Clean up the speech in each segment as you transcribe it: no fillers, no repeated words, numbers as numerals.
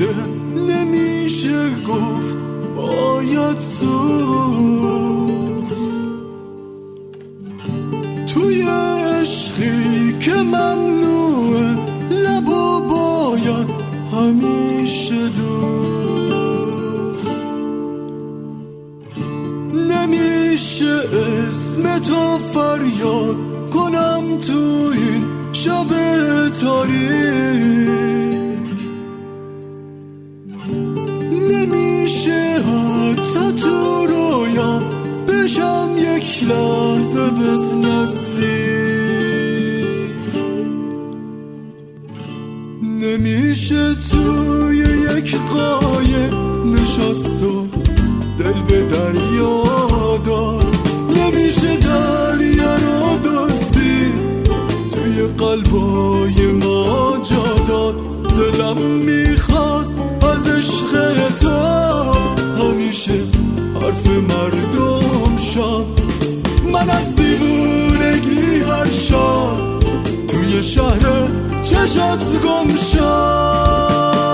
شده نمیشه گفت باید سوخت توی عشقی که ممنوعه لبا باید همیشه دوخت نمیشه اسم تو فریاد کنم تو این شب تاریک نمیشه حتی تو رویام بشم یک لحظه بهت نزدیک نمیشه توی یک قایق نشست و دل به دریا داد نمیشه دریا رو دزدی توی قلبای ما جا داد دلم میخواست از عشق تو همیشه حرف مردم شم من از دیوونگی هر شب توی شهر چشات گم شم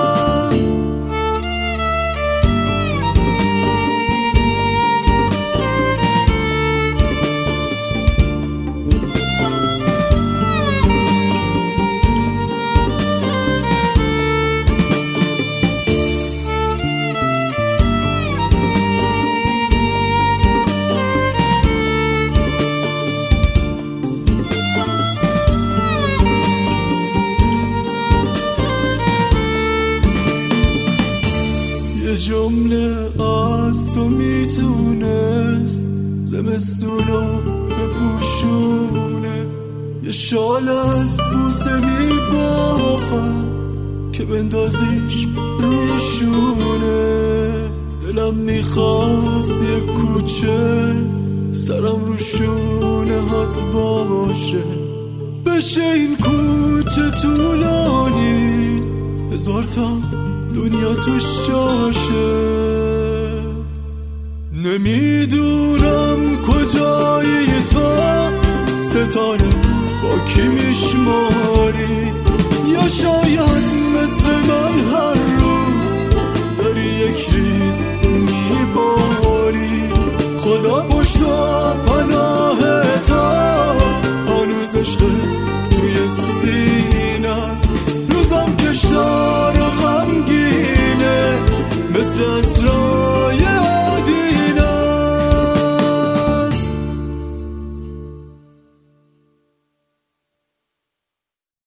جمله از تو میتونست زمستونو بپوشونه یه شال از بوسه میبافم که بندازیش روی شونه دلم میخواست یه کوچه سرم رو شونه هات باشه بشه این کوچه طولانی 1000 تا دنیا توش جاشه نمیدونم کجایی تو ستاره با کی میشماری یا شاید